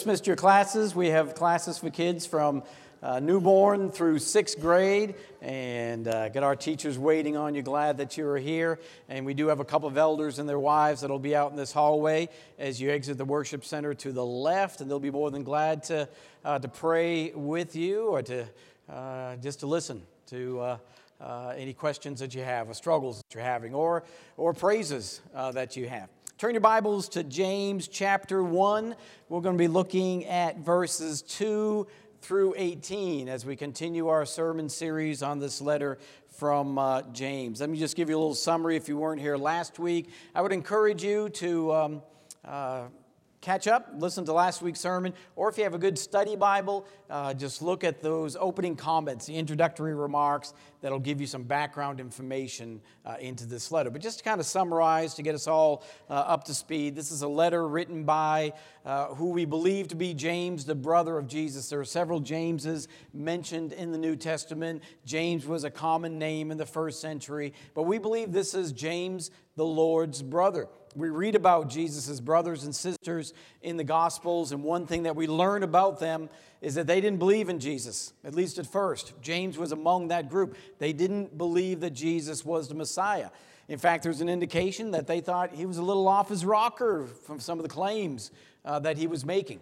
dismissed your classes. We have classes for kids from newborn through 6th grade, and got our teachers waiting on you. Glad that you are here. And we do have a couple of elders and their wives that'll be out in this hallway as you exit the worship center to the left, and they'll be more than glad to pray with you or to just to listen to any questions that you have, or struggles that you're having, or praises that you have. Turn your Bibles to James chapter 1. We're going to be looking at verses 2 through 18 as we continue our sermon series on this letter from James. Let me just give you a little summary if you weren't here last week. I would encourage you to catch up, listen to last week's sermon, or if you have a good study Bible, just look at those opening comments, the introductory remarks that'll give you some background information into this letter. But just to kind of summarize, to get us all up to speed, this is a letter written by who we believe to be James, the brother of Jesus. There are several Jameses mentioned in the New Testament. James was a common name in the first century, but we believe this is James, the Lord's brother. We read about Jesus' brothers and sisters in the Gospels, and one thing that we learn about them is that they didn't believe in Jesus, at least at first. James was among that group. They didn't believe that Jesus was the Messiah. In fact, there's an indication that they thought he was a little off his rocker from some of the claims that he was making.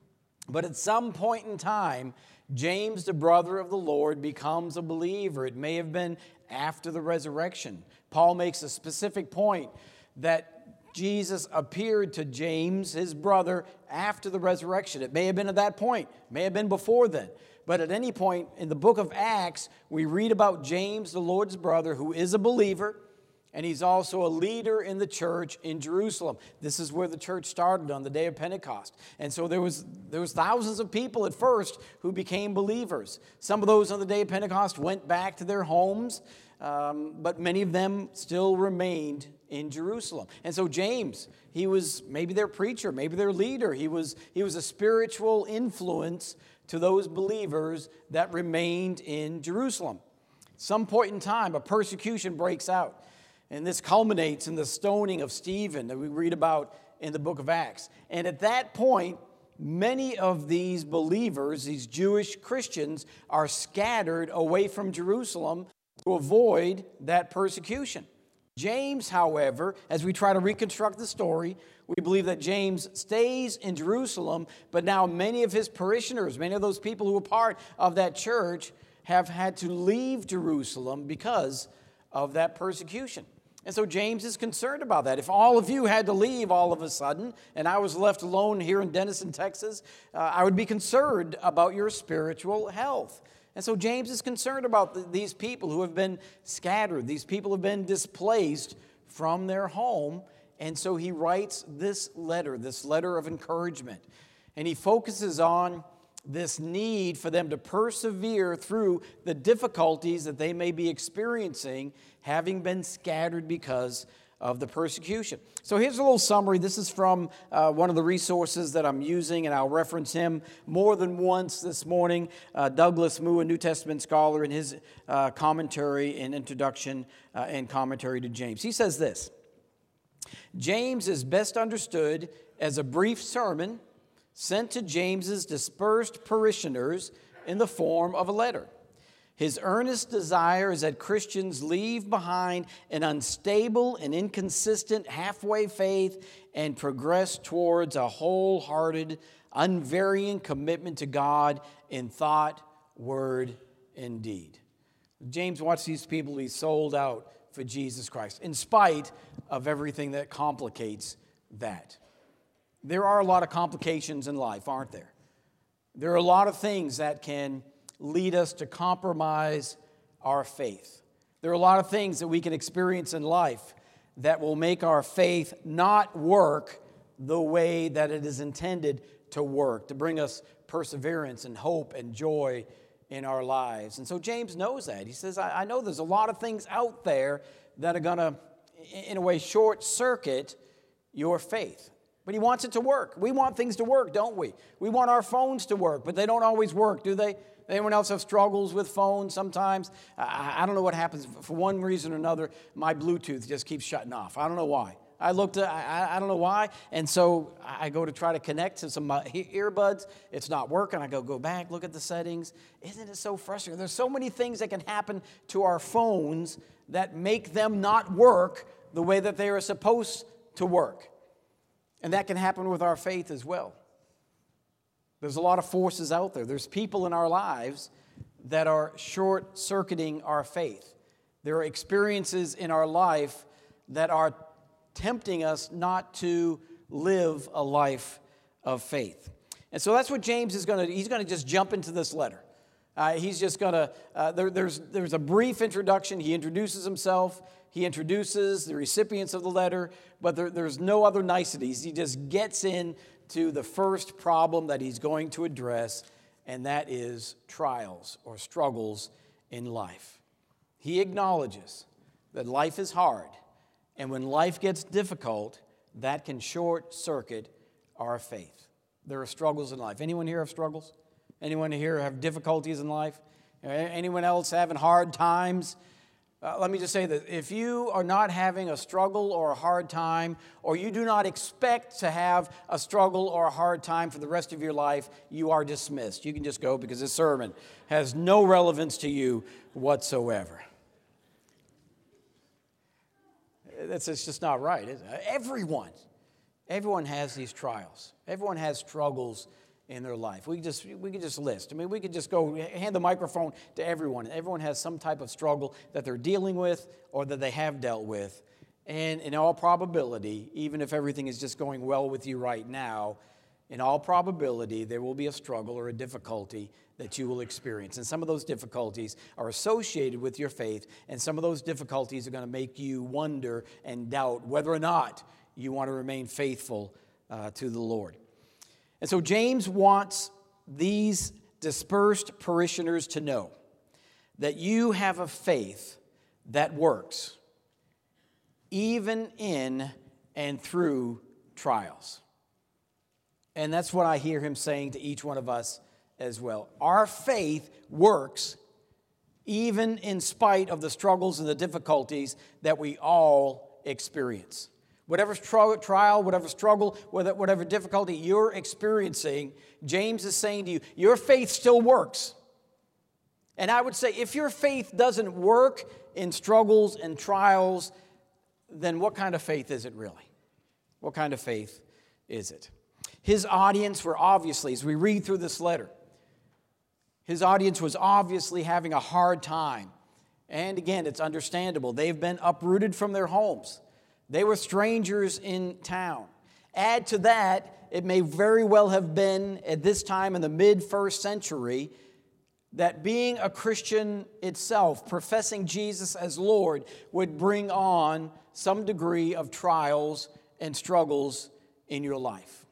But at some point in time, James, the brother of the Lord, becomes a believer. It may have been after the resurrection. Paul makes a specific point that Jesus appeared to James, his brother, after the resurrection. It may have been at that point, may have been before then. But at any point in the book of Acts, we read about James, the Lord's brother, who is a believer, and he's also a leader in the church in Jerusalem. This is where the church started on the day of Pentecost. And so there was thousands of people at first who became believers. Some of those on the day of Pentecost went back to their homes, but many of them still remained in Jerusalem. And so James, he was maybe their preacher, maybe their leader. He was a spiritual influence to those believers that remained in Jerusalem. Some point in time, a persecution breaks out. And this culminates in the stoning of Stephen that we read about in the book of Acts. And at that point, many of these believers, these Jewish Christians, are scattered away from Jerusalem to avoid that persecution. James, however, as we try to reconstruct the story, we believe that James stays in Jerusalem, but now many of his parishioners, many of those people who were part of that church, have had to leave Jerusalem because of that persecution. And so James is concerned about that. If all of you had to leave all of a sudden, and I was left alone here in Denison, Texas, I would be concerned about your spiritual health. And so James is concerned about these people who have been scattered. These people have been displaced from their home. And so he writes this letter of encouragement. And he focuses on this need for them to persevere through the difficulties that they may be experiencing, having been scattered because of the persecution. So here's a little summary. This is from one of the resources that I'm using, and I'll reference him more than once this morning. Douglas Moo, a New Testament scholar, in his commentary and introduction and commentary to James. He says this: James is best understood as a brief sermon sent to James's dispersed parishioners in the form of a letter. His earnest desire is that Christians leave behind an unstable and inconsistent halfway faith and progress towards a wholehearted, unvarying commitment to God in thought, word, and deed. James wants these people to be sold out for Jesus Christ, in spite of everything that complicates that. There are a lot of complications in life, aren't there? There are a lot of things that can lead us to compromise our faith. There are a lot of things that we can experience in life that will make our faith not work the way that it is intended to work, to bring us perseverance and hope and joy in our lives. And so James knows that. He says, I know there's a lot of things out there that are going to, in a way, short circuit your faith. But he wants it to work. We want things to work, don't we? We want our phones to work, but they don't always work, do they? Anyone else have struggles with phones sometimes? I don't know what happens. For one reason or another, my Bluetooth just keeps shutting off. I don't know why. I looked, I don't know why, and so I go to try to connect to some earbuds. It's not working. I go back, look at the settings. Isn't it so frustrating? There's so many things that can happen to our phones that make them not work the way that they are supposed to work. And that can happen with our faith as well. There's a lot of forces out there. There's people in our lives that are short-circuiting our faith. There are experiences in our life that are tempting us not to live a life of faith. And so that's what James is going to do. He's going to just jump into this letter. He's just going to, there's a brief introduction. He introduces himself. He introduces the recipients of the letter, but there's no other niceties. He just gets into the first problem that he's going to address, and that is trials or struggles in life. He acknowledges that life is hard, and when life gets difficult, that can short-circuit our faith. There are struggles in life. Anyone here have struggles? Anyone here have difficulties in life? Anyone else having hard times? Let me just say that if you are not having a struggle or a hard time, or you do not expect to have a struggle or a hard time for the rest of your life, you are dismissed. You can just go because this sermon has no relevance to you whatsoever. It's just not right, is it? Everyone has these trials. Everyone has struggles in their life. We could just list. I mean, we could just go hand the microphone to everyone. Everyone has some type of struggle that they're dealing with or that they have dealt with. And in all probability, even if everything is just going well with you right now, in all probability, there will be a struggle or a difficulty that you will experience. And some of those difficulties are associated with your faith, and some of those difficulties are going to make you wonder and doubt whether or not you want to remain faithful to the Lord. And so James wants these dispersed parishioners to know that you have a faith that works, even in and through trials. And that's what I hear him saying to each one of us as well. Our faith works even in spite of the struggles and the difficulties that we all experience. Whatever trial, whatever struggle, whatever difficulty you're experiencing, James is saying to you, your faith still works. And I would say if your faith doesn't work in struggles and trials, then what kind of faith is it really? What kind of faith is it? His audience were obviously, as we read through this letter, his audience was obviously having a hard time. And again, it's understandable. They've been uprooted from their homes. They were strangers in town. Add to that, it may very well have been at this time in the mid-first century that being a Christian itself, professing Jesus as Lord, would bring on some degree of trials and struggles in your life.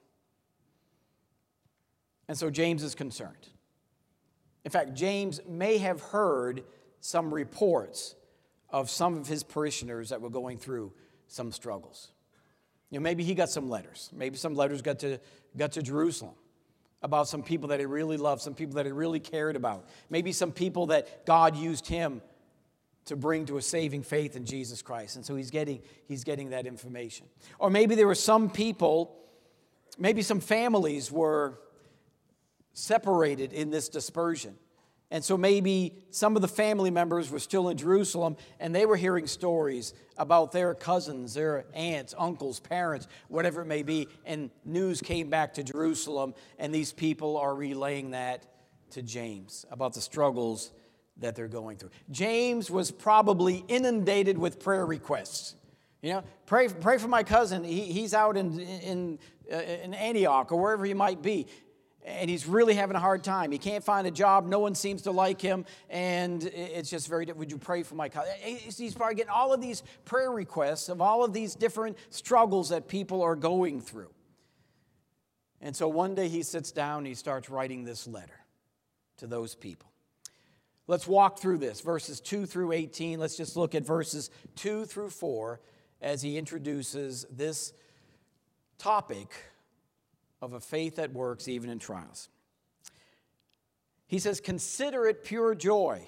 And so James is concerned. In fact, James may have heard some reports of some of his parishioners that were going through some struggles. You know, maybe he got some letters. Maybe some letters got to Jerusalem about some people that he really loved, some people that he really cared about. Maybe some people that God used him to bring to a saving faith in Jesus Christ. And so he's getting that information. Or maybe there were some people, maybe some families were separated in this dispersion. And so maybe some of the family members were still in Jerusalem and they were hearing stories about their cousins, their aunts, uncles, parents, whatever it may be. And news came back to Jerusalem and these people are relaying that to James about the struggles that they're going through. James was probably inundated with prayer requests. You know, pray for my cousin. He's out in Antioch or wherever he might be. And he's really having a hard time. He can't find a job. No one seems to like him. And it's just very, would you pray for my cousin? He's probably getting all of these prayer requests of all of these different struggles that people are going through. And so one day he sits down and he starts writing this letter to those people. Let's walk through this, verses 2 through 18. Let's just look at verses 2 through 4 as he introduces this topic of a faith that works even in trials. He says, "Consider it pure joy,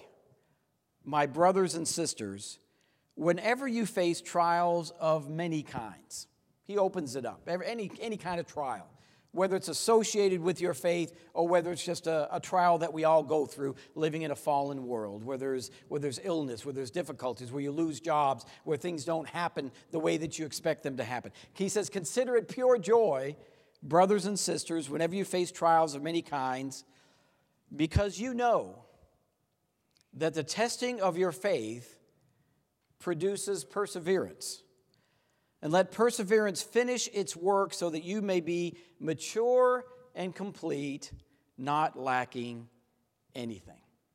my brothers and sisters, whenever you face trials of many kinds." He opens it up. Any kind of trial, whether it's associated with your faith or whether it's just a trial that we all go through living in a fallen world, where there's illness, where there's difficulties, where you lose jobs, where things don't happen the way that you expect them to happen. He says, consider it pure joy, brothers and sisters, whenever you face trials of many kinds, because you know that the testing of your faith produces perseverance. And let perseverance finish its work so that you may be mature and complete, not lacking anything.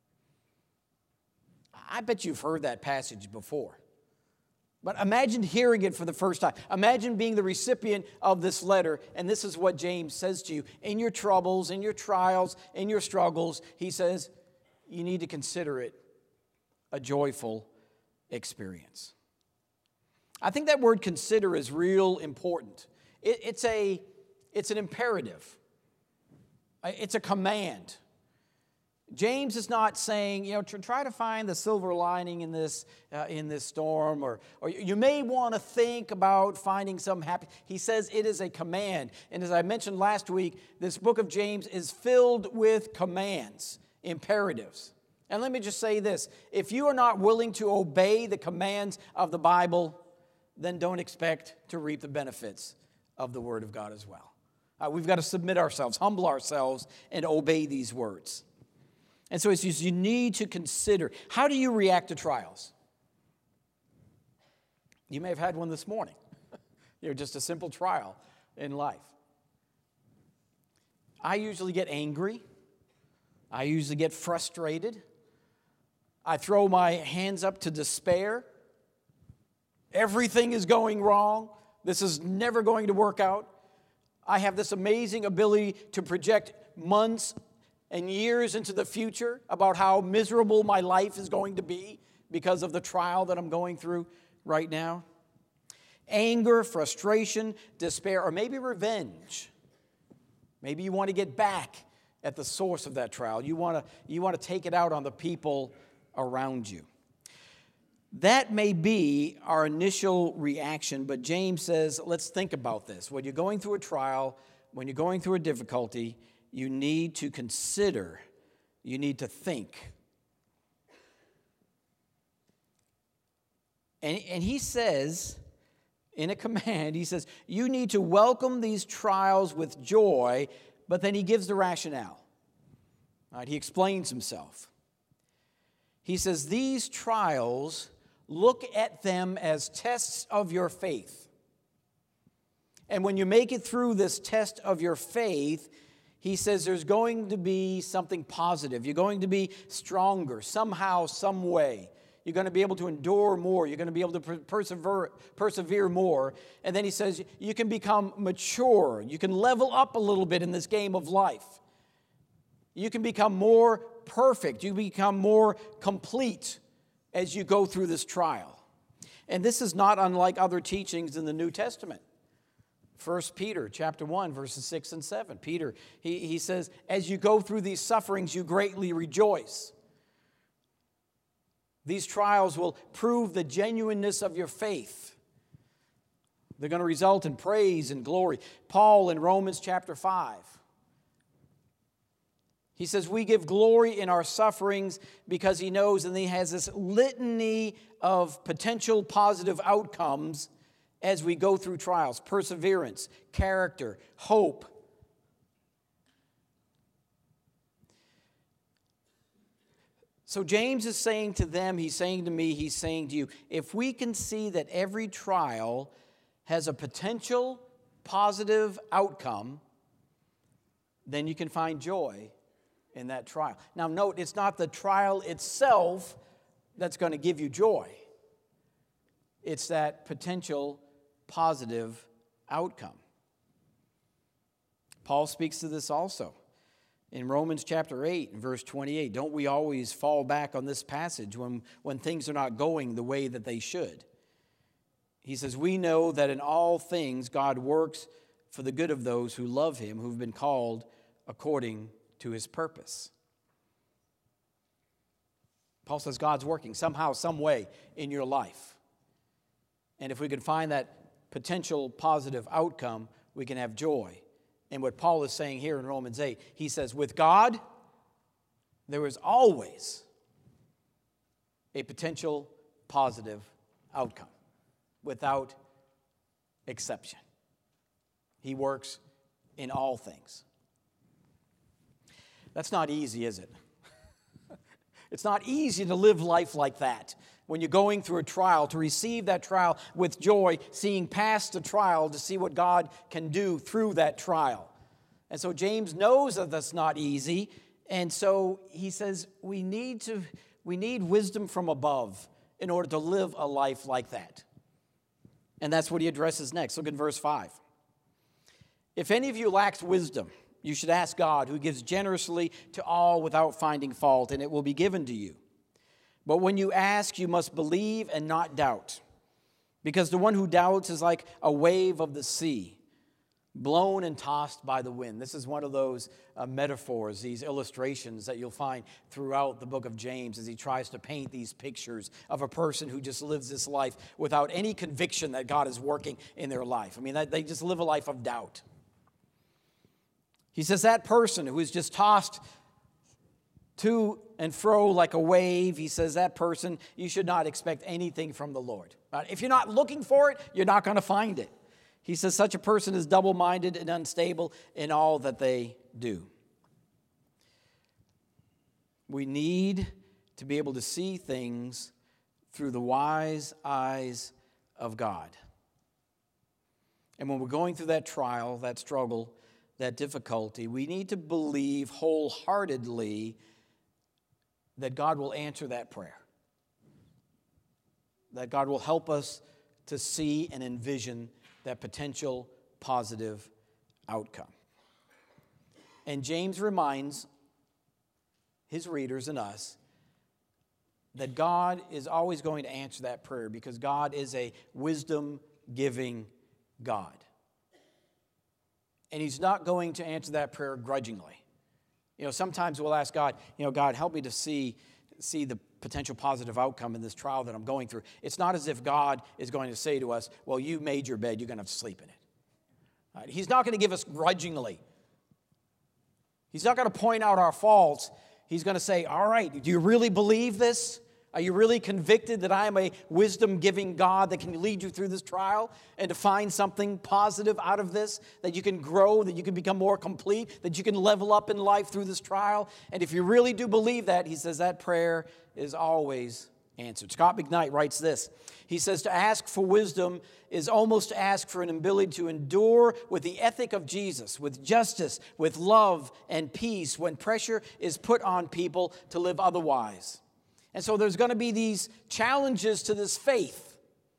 I bet you've heard that passage before. But imagine hearing it for the first time. Imagine being the recipient of this letter, and this is what James says to you. In your troubles, in your trials, in your struggles, he says, you need to consider it a joyful experience. I think that word consider is real important. It's an imperative. It's a command. James is not saying, try to find the silver lining in this storm, or you may want to think about finding some happy. He says it is a command. And as I mentioned last week, this book of James is filled with commands, imperatives. And let me just say this. If you are not willing to obey the commands of the Bible, then don't expect to reap the benefits of the Word of God as well. We've got to submit ourselves, humble ourselves, and obey these words. And so it says you need to consider, how do you react to trials? You may have had one this morning. Just a simple trial in life. I usually get angry. I usually get frustrated. I throw my hands up to despair. Everything is going wrong. This is never going to work out. I have this amazing ability to project months and years into the future about how miserable my life is going to be because of the trial that I'm going through right now. Anger, frustration, despair, or maybe revenge. Maybe you want to get back at the source of that trial. You want to take it out on the people around you. That may be our initial reaction, but James says, let's think about this. When you're going through a trial, when you're going through a difficulty, you need to consider, you need to think. And he says, in a command, he says, you need to welcome these trials with joy, but then he gives the rationale. All right, he explains himself. He says, these trials, look at them as tests of your faith. And when you make it through this test of your faith, he says there's going to be something positive. You're going to be stronger somehow, some way. You're going to be able to endure more. You're going to be able to persevere more. And then he says you can become mature. You can level up a little bit in this game of life. You can become more perfect. You become more complete as you go through this trial. And this is not unlike other teachings in the New Testament. 1 Peter chapter 1, verses 6 and 7. Peter, he says, as you go through these sufferings, you greatly rejoice. These trials will prove the genuineness of your faith. They're going to result in praise and glory. Paul in Romans chapter 5. He says, we give glory in our sufferings because he knows, and he has this litany of potential positive outcomes as we go through trials. Perseverance, character, hope. So James is saying to them, he's saying to me, he's saying to you, if we can see that every trial has a potential positive outcome, then you can find joy in that trial. Now note, it's not the trial itself that's going to give you joy. It's that potential positive outcome. Paul speaks to this also in Romans chapter 8 and verse 28. Don't we always fall back on this passage when things are not going the way that they should? He says, we know that in all things God works for the good of those who love him, who've been called according to his purpose. Paul says God's working somehow, some way in your life. And if we could find that potential positive outcome, we can have joy. And what Paul is saying here in Romans 8, he says, with God, there is always a potential positive outcome, without exception. He works in all things. That's not easy, is it? It's not easy to live life like that. When you're going through a trial, to receive that trial with joy, seeing past the trial to see what God can do through that trial. And so James knows that that's not easy, and so he says we need wisdom from above in order to live a life like that. And that's what he addresses next. Look at verse 5. If any of you lacks wisdom, you should ask God, who gives generously to all without finding fault, and it will be given to you. But when you ask, you must believe and not doubt, because the one who doubts is like a wave of the sea, blown and tossed by the wind. This is one of those metaphors, these illustrations that you'll find throughout the book of James as he tries to paint these pictures of a person who just lives this life without any conviction that God is working in their life. I mean, they just live a life of doubt. He says that person who is just tossed to and fro like a wave, he says that person, you should not expect anything from the Lord. If you're not looking for it, you're not going to find it. He says such a person is double-minded and unstable in all that they do. We need to be able to see things through the wise eyes of God. And when we're going through that trial, that struggle, that difficulty, we need to believe wholeheartedly that God will answer that prayer. That God will help us to see and envision that potential positive outcome. And James reminds his readers and us that God is always going to answer that prayer because God is a wisdom-giving God. And he's not going to answer that prayer grudgingly. You know, sometimes we'll ask God, God, help me to see the potential positive outcome in this trial that I'm going through. It's not as if God is going to say to us, well, you made your bed, you're going to have to sleep in it. Right? He's not going to give us grudgingly. He's not going to point out our faults. He's going to say, all right, do you really believe this? Are you really convicted that I am a wisdom-giving God that can lead you through this trial and to find something positive out of this, that you can grow, that you can become more complete, that you can level up in life through this trial? And if you really do believe that, he says that prayer is always answered. Scott McKnight writes this. He says, to ask for wisdom is almost to ask for an ability to endure with the ethic of Jesus, with justice, with love and peace when pressure is put on people to live otherwise. And so there's going to be these challenges to this faith.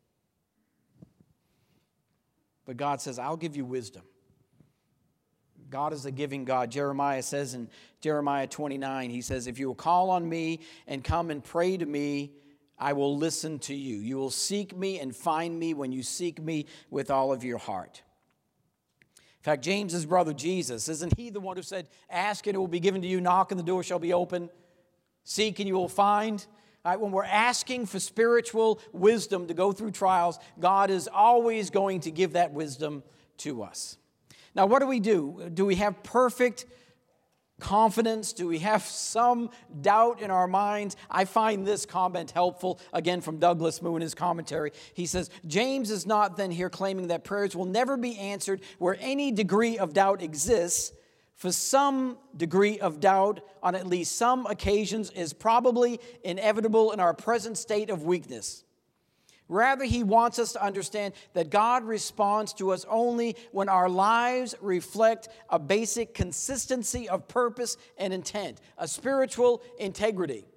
But God says, I'll give you wisdom. God is a giving God. Jeremiah says in Jeremiah 29, he says, if you will call on me and come and pray to me, I will listen to you. You will seek me and find me when you seek me with all of your heart. In fact, James's brother Jesus, isn't he the one who said, ask and it will be given to you, knock and the door shall be open? Seek and you will find. Right, when we're asking for spiritual wisdom to go through trials, God is always going to give that wisdom to us. Now, what do? Do we have perfect confidence? Do we have some doubt in our minds? I find this comment helpful, again, from Douglas Moo in his commentary. He says, James is not then here claiming that prayers will never be answered where any degree of doubt exists. For some degree of doubt on at least some occasions is probably inevitable in our present state of weakness. Rather, he wants us to understand that God responds to us only when our lives reflect a basic consistency of purpose and intent, a spiritual integrity.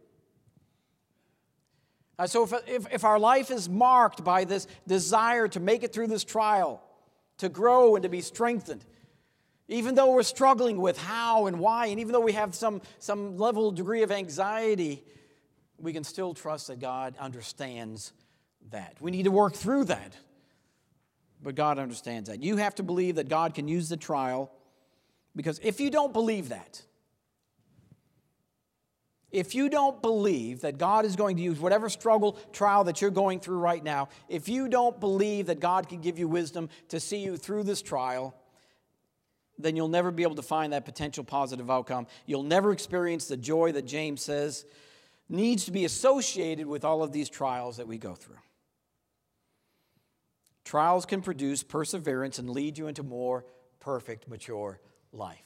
So if our life is marked by this desire to make it through this trial, to grow and to be strengthened, even though we're struggling with how and why, and even though we have some level degree of anxiety, we can still trust that God understands that. We need to work through that, but God understands that. You have to believe that God can use the trial, because if you don't believe that, If you don't believe that God is going to use whatever struggle, trial that you're going through right now, if you don't believe that God can give you wisdom to see you through this trial, then you'll never be able to find that potential positive outcome. You'll never experience the joy that James says needs to be associated with all of these trials that we go through. Trials can produce perseverance and lead you into more perfect, mature life.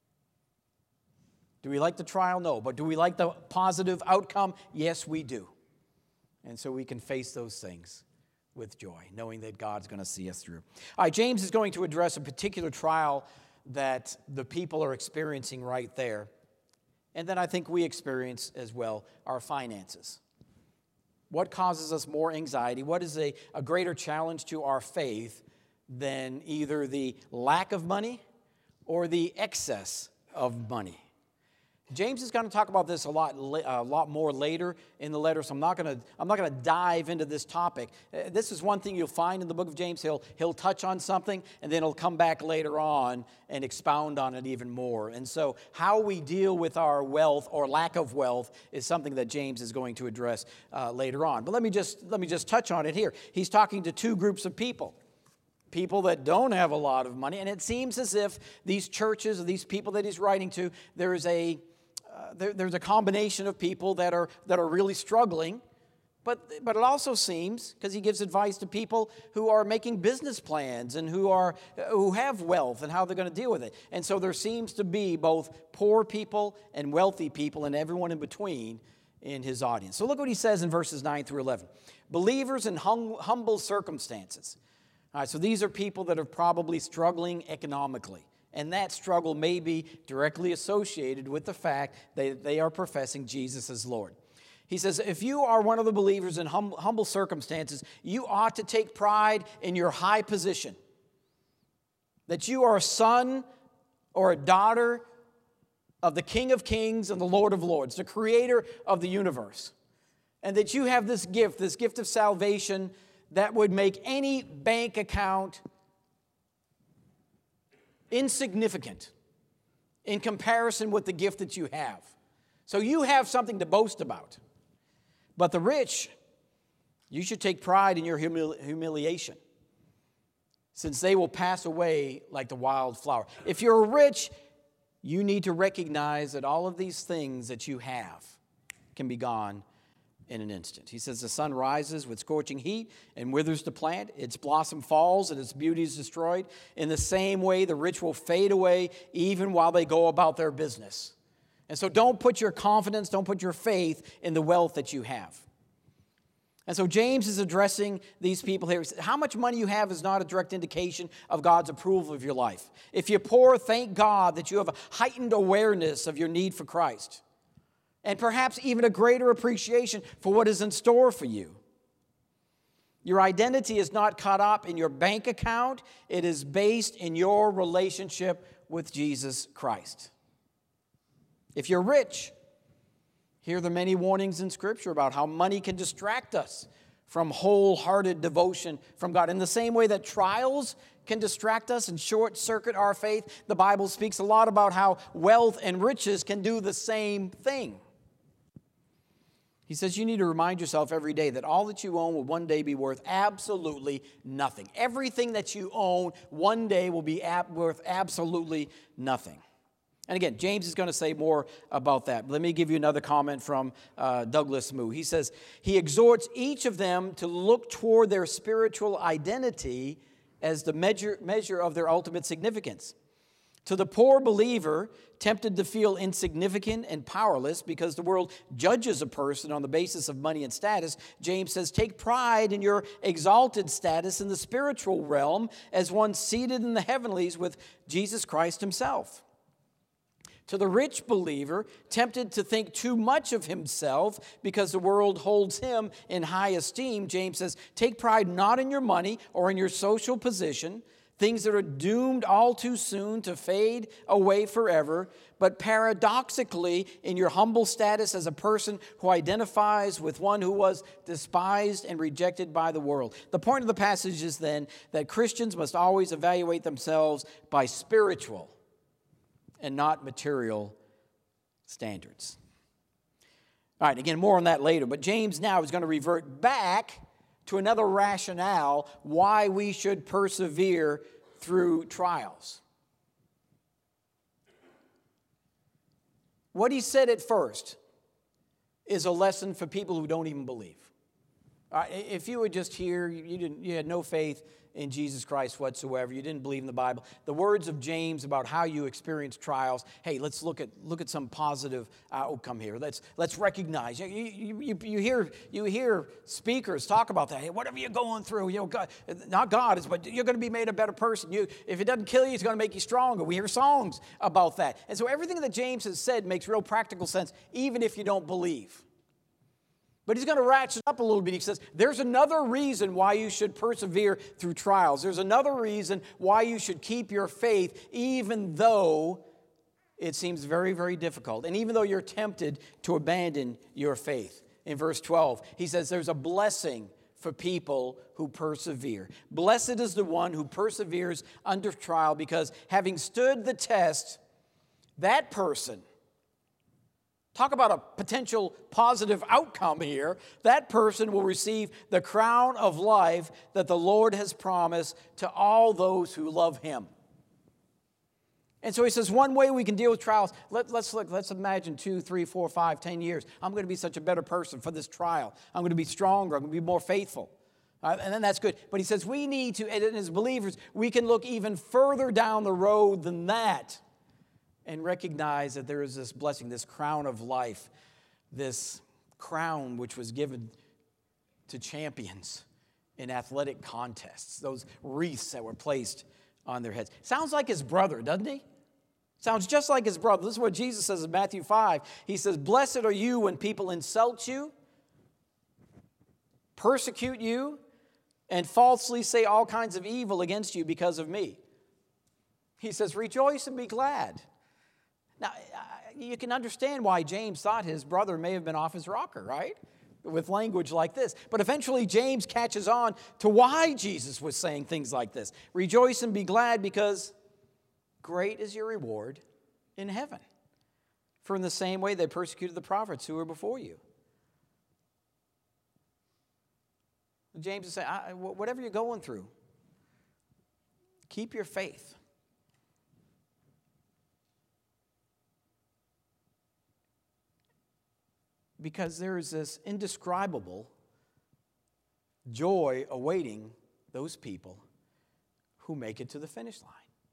Do we like the trial? No. But do we like the positive outcome? Yes, we do. And so we can face those things with joy, knowing that God's going to see us through. All right, James is going to address a particular trial that the people are experiencing right there. And then I think we experience as well our finances. What causes us more anxiety? What is a greater challenge to our faith than either the lack of money or the excess of money? James is going to talk about this a lot more later in the letter, so I'm not going to dive into this topic. This is one thing you'll find in the book of James. He'll touch on something, and then he'll come back later on and expound on it even more. And so how we deal with our wealth or lack of wealth is something that James is going to address later on. But let me just touch on it here. He's talking to two groups of people. People that don't have a lot of money, and it seems as if these churches or these people that he's writing to, there's a combination of people that are really struggling, but it also seems, because he gives advice to people who are making business plans and who have wealth and how they're going to deal with it. And so there seems to be both poor people and wealthy people and everyone in between in his audience. So look what he says in verses 9 through 11. Believers in humble circumstances. All right, so these are people that are probably struggling economically. And that struggle may be directly associated with the fact that they are professing Jesus as Lord. He says, if you are one of the believers in humble circumstances, you ought to take pride in your high position. That you are a son or a daughter of the King of Kings and the Lord of Lords, the creator of the universe. And that you have this gift of salvation that would make any bank account insignificant in comparison with the gift that you have. So you have something to boast about. But the rich, you should take pride in your humiliation, since they will pass away like the wild flower. If you're rich, you need to recognize that all of these things that you have can be gone in an instant. He says the sun rises with scorching heat and withers the plant. Its blossom falls and its beauty is destroyed. In the same way, the rich will fade away even while they go about their business. And so don't put your confidence, don't put your faith in the wealth that you have. And so James is addressing these people here. He says, how much money you have is not a direct indication of God's approval of your life. If you're poor, thank God that you have a heightened awareness of your need for Christ. And perhaps even a greater appreciation for what is in store for you. Your identity is not caught up in your bank account. It is based in your relationship with Jesus Christ. If you're rich, hear the many warnings in Scripture about how money can distract us from wholehearted devotion from God. In the same way that trials can distract us and short-circuit our faith, the Bible speaks a lot about how wealth and riches can do the same thing. He says you need to remind yourself every day that all that you own will one day be worth absolutely nothing. Everything that you own one day will be worth absolutely nothing. And again, James is going to say more about that. Let me give you another comment from Douglas Moo. He says, he exhorts each of them to look toward their spiritual identity as the measure of their ultimate significance. To the poor believer, tempted to feel insignificant and powerless because the world judges a person on the basis of money and status, James says, take pride in your exalted status in the spiritual realm as one seated in the heavenlies with Jesus Christ himself. To the rich believer, tempted to think too much of himself because the world holds him in high esteem, James says, take pride not in your money or in your social position, things that are doomed all too soon to fade away forever, but paradoxically in your humble status as a person who identifies with one who was despised and rejected by the world. The point of the passage is then that Christians must always evaluate themselves by spiritual and not material standards. All right, again, more on that later. But James now is going to revert back to another rationale why we should persevere through trials. What he said at first is a lesson for people who don't even believe. If you were just here, you had no faith in Jesus Christ whatsoever, you didn't believe in the Bible, the words of James about how you experience trials, hey, let's look at some positive outcome here. Let's recognize. You hear speakers talk about that. Hey, whatever you're going through, God, not God, but you're going to be made a better person. If it doesn't kill you, it's going to make you stronger. We hear songs about that. And so everything that James has said makes real practical sense, even if you don't believe. But he's going to ratchet up a little bit. He says, there's another reason why you should persevere through trials. There's another reason why you should keep your faith, even though it seems very, very difficult. And even though you're tempted to abandon your faith. In verse 12, he says, there's a blessing for people who persevere. Blessed is the one who perseveres under trial, because having stood the test, that person, talk about a potential positive outcome here, that person will receive the crown of life that the Lord has promised to all those who love him. And so he says, one way we can deal with trials, let's imagine 2, 3, 4, 5, 10 years. I'm going to be such a better person for this trial. I'm going to be stronger. I'm going to be more faithful. And then that's good. But he says we need to, and as believers, we can look even further down the road than that and recognize that there is this blessing, this crown of life, this crown which was given to champions in athletic contests, those wreaths that were placed on their heads. Sounds like his brother, doesn't he? Sounds just like his brother. This is what Jesus says in Matthew 5. He says, blessed are you when people insult you, persecute you, and falsely say all kinds of evil against you because of me. He says, rejoice and be glad. Now, you can understand why James thought his brother may have been off his rocker, right? With language like this. But eventually James catches on to why Jesus was saying things like this. Rejoice and be glad, because great is your reward in heaven. For in the same way they persecuted the prophets who were before you. James is saying, whatever you're going through, keep your faith. Because there is this indescribable joy awaiting those people who make it to the finish line.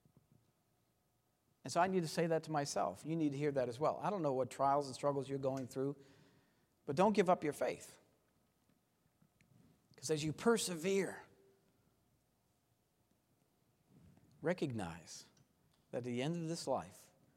And so I need to say that to myself. You need to hear that as well. I don't know what trials and struggles you're going through, but don't give up your faith. Because as you persevere, recognize that at the end of this life,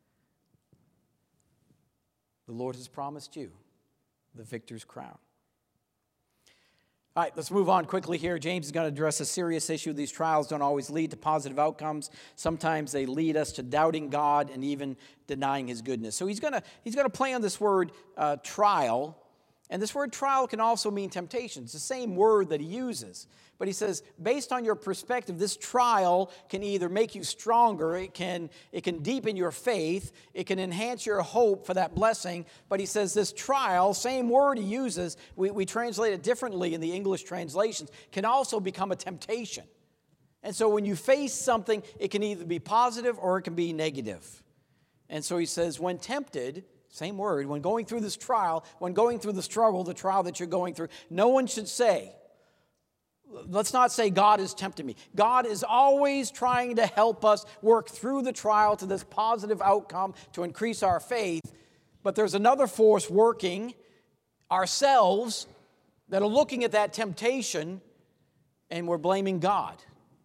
the Lord has promised you the victor's crown. All right, let's move on quickly here. James is going to address a serious issue. These trials don't always lead to positive outcomes. Sometimes they lead us to doubting God and even denying his goodness. So he's going to play on this word trial. And this word trial can also mean temptation. It's the same word that he uses. But he says, based on your perspective, this trial can either make you stronger, it can deepen your faith, it can enhance your hope for that blessing. But he says this trial, same word he uses, we translate it differently in the English translations, can also become a temptation. And so when you face something, it can either be positive or it can be negative. And so he says, when tempted, same word, when going through this trial, when going through the struggle, the trial that you're going through, no one should say, let's not say God is tempting me. God is always trying to help us work through the trial to this positive outcome to increase our faith. But there's another force working, ourselves, that are looking at that temptation and we're blaming God.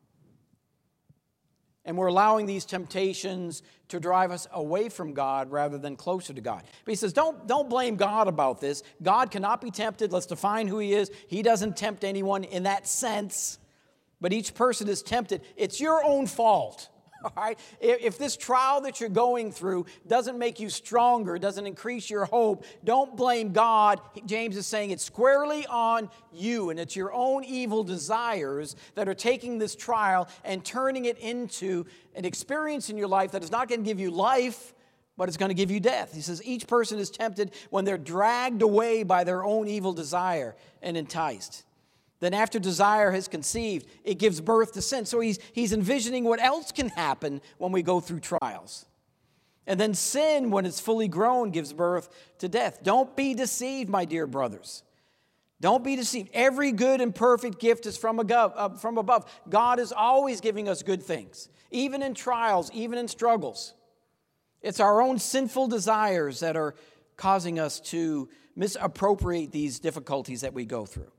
And we're allowing these temptations to drive us away from God rather than closer to God. But he says, don't blame God about this. God cannot be tempted. Let's define who he is. He doesn't tempt anyone in that sense. But each person is tempted. It's your own fault. All right? If this trial that you're going through doesn't make you stronger, doesn't increase your hope, don't blame God. James is saying it's squarely on you, and it's your own evil desires that are taking this trial and turning it into an experience in your life that is not going to give you life, but it's going to give you death. He says each person is tempted when they're dragged away by their own evil desire and enticed. Then after desire has conceived, it gives birth to sin. So he's envisioning what else can happen when we go through trials. And then sin, when it's fully grown, gives birth to death. Don't be deceived, my dear brothers. Don't be deceived. Every good and perfect gift is from above. God is always giving us good things, even in trials, even in struggles. It's our own sinful desires that are causing us to misappropriate these difficulties that we go through.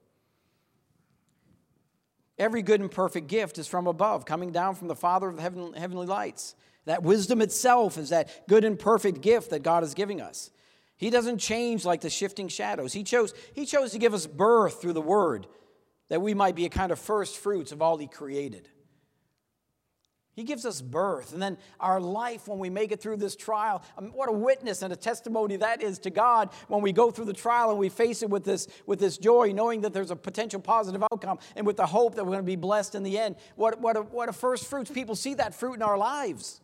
Every good and perfect gift is from above, coming down from the Father of the heavenly lights. That wisdom itself is that good and perfect gift that God is giving us. He doesn't change like the shifting shadows. He chose to give us birth through the Word, that we might be a kind of first fruits of all He created. He gives us birth. And then our life, when we make it through this trial, what a witness and a testimony that is to God when we go through the trial and we face it with this joy, knowing that there's a potential positive outcome and with the hope that we're going to be blessed in the end. What a first fruits. People see that fruit in our lives.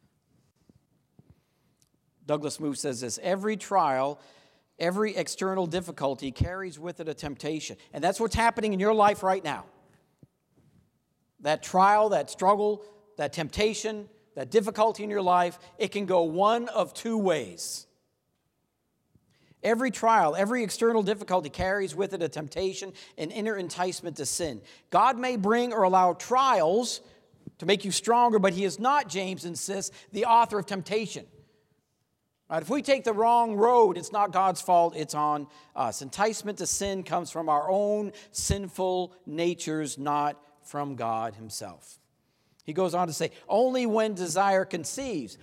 Douglas Moo says this: every trial, every external difficulty carries with it a temptation. And that's what's happening in your life right now. That trial, that struggle, that temptation, that difficulty in your life, it can go one of two ways. Every trial, every external difficulty carries with it a temptation, an inner enticement to sin. God may bring or allow trials to make you stronger, but He is not, James insists, the author of temptation. Right, if we take the wrong road, it's not God's fault, it's on us. Enticement to sin comes from our own sinful natures, not from God Himself. He goes on to say, only when desire conceives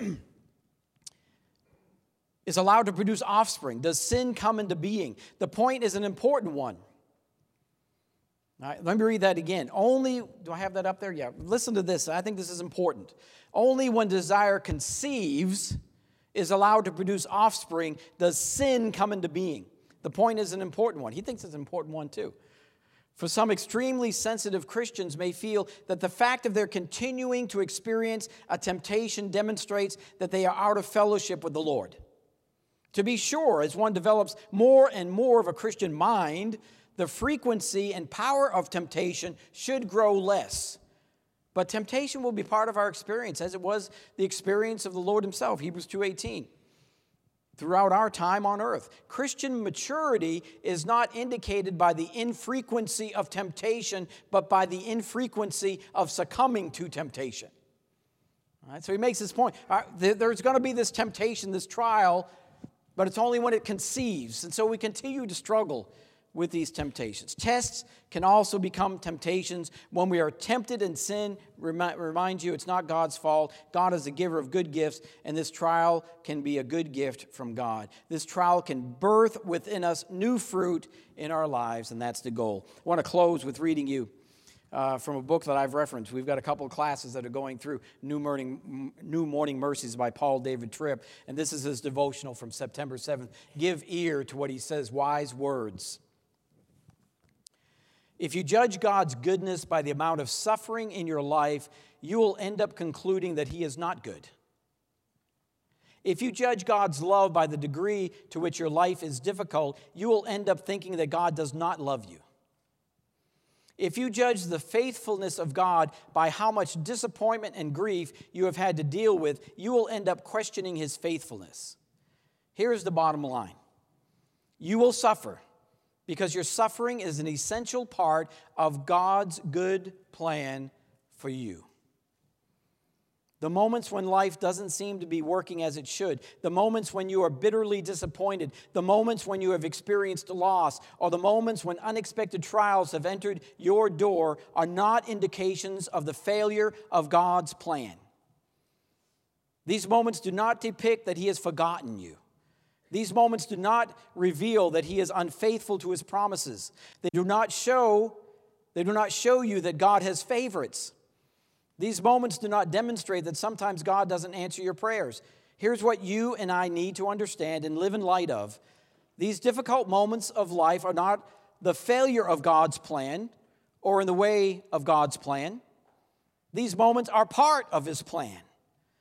is allowed to produce offspring does sin come into being. The point is an important one. All right, let me read that again. Do I have that up there? Yeah, listen to this. I think this is important. Only when desire conceives is allowed to produce offspring does sin come into being. The point is an important one. He thinks it's an important one too. For some extremely sensitive Christians may feel that the fact of their continuing to experience a temptation demonstrates that they are out of fellowship with the Lord. To be sure, as one develops more and more of a Christian mind, the frequency and power of temptation should grow less. But temptation will be part of our experience, as it was the experience of the Lord Himself, Hebrews 2:18. Throughout our time on earth, Christian maturity is not indicated by the infrequency of temptation, but by the infrequency of succumbing to temptation. All right, so he makes this point. There's going to be this temptation, this trial, but it's only when it conceives. And so we continue to struggle with these temptations. Tests can also become temptations when we are tempted in sin. Remind you, it's not God's fault. God is the giver of good gifts, and this trial can be a good gift from God. This trial can birth within us new fruit in our lives, and that's the goal. I want to close with reading you from a book that I've referenced. We've got a couple of classes that are going through New Morning Mercies by Paul David Tripp, and this is his devotional from September 7th. Give ear to what he says, wise words. If you judge God's goodness by the amount of suffering in your life, you will end up concluding that He is not good. If you judge God's love by the degree to which your life is difficult, you will end up thinking that God does not love you. If you judge the faithfulness of God by how much disappointment and grief you have had to deal with, you will end up questioning His faithfulness. Here's the bottom line. You will suffer, because your suffering is an essential part of God's good plan for you. The moments when life doesn't seem to be working as it should, the moments when you are bitterly disappointed, the moments when you have experienced loss, or the moments when unexpected trials have entered your door are not indications of the failure of God's plan. These moments do not depict that He has forgotten you. These moments do not reveal that He is unfaithful to His promises. They do not show you that God has favorites. These moments do not demonstrate that sometimes God doesn't answer your prayers. Here's what you and I need to understand and live in light of. These difficult moments of life are not the failure of God's plan or in the way of God's plan. These moments are part of His plan.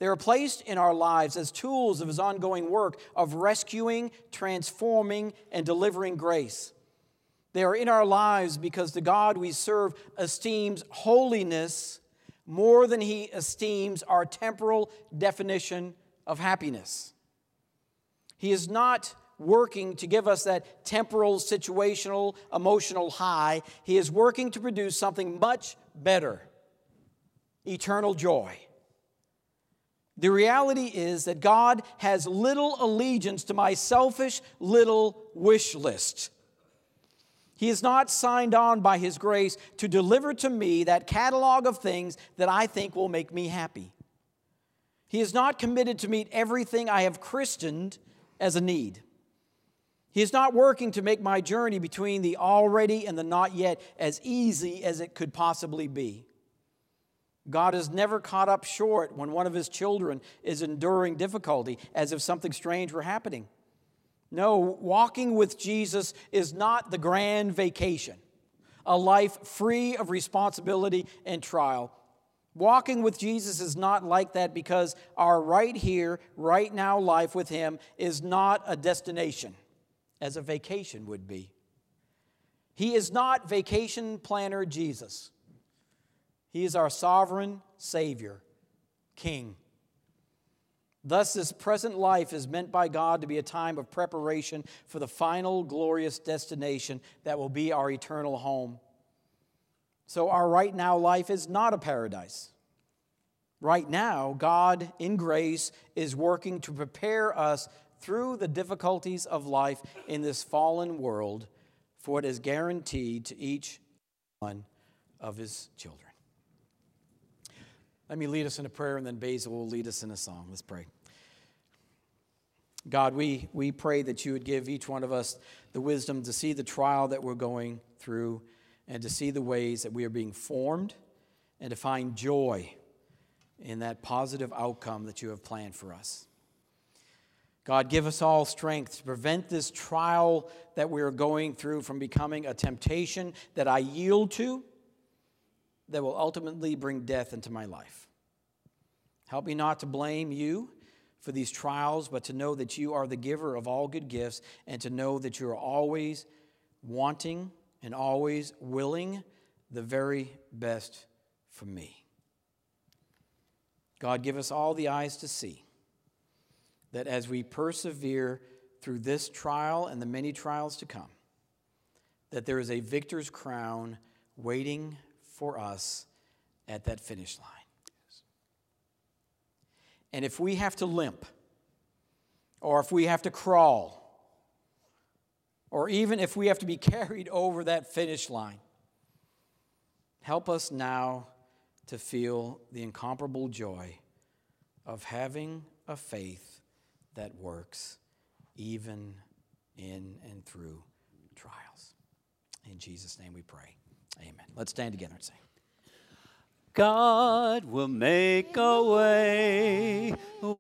They are placed in our lives as tools of His ongoing work of rescuing, transforming, and delivering grace. They are in our lives because the God we serve esteems holiness more than He esteems our temporal definition of happiness. He is not working to give us that temporal, situational, emotional high. He is working to produce something much better: eternal joy. The reality is that God has little allegiance to my selfish little wish list. He is not signed on by His grace to deliver to me that catalog of things that I think will make me happy. He is not committed to meet everything I have christened as a need. He is not working to make my journey between the already and the not yet as easy as it could possibly be. God is never caught up short when one of His children is enduring difficulty, as if something strange were happening. No, walking with Jesus is not the grand vacation, a life free of responsibility and trial. Walking with Jesus is not like that because our right here, right now life with Him is not a destination, as a vacation would be. He is not vacation planner Jesus. He is our sovereign Savior, King. Thus, this present life is meant by God to be a time of preparation for the final glorious destination that will be our eternal home. So our right now life is not a paradise. Right now, God, in grace, is working to prepare us through the difficulties of life in this fallen world for what is guaranteed to each one of His children. Let me lead us in a prayer, and then Basil will lead us in a song. Let's pray. God, we pray that You would give each one of us the wisdom to see the trial that we're going through and to see the ways that we are being formed and to find joy in that positive outcome that You have planned for us. God, give us all strength to prevent this trial that we are going through from becoming a temptation that I yield to that will ultimately bring death into my life. Help me not to blame You for these trials, but to know that You are the giver of all good gifts and to know that You are always wanting and always willing the very best for me. God, give us all the eyes to see that as we persevere through this trial and the many trials to come, that there is a victor's crown waiting for us at that finish line. And if we have to limp, or if we have to crawl, or even if we have to be carried over that finish line, help us now to feel the incomparable joy of having a faith that works even in and through trials. In Jesus' name we pray. Amen. Let's stand together and sing. God will make a way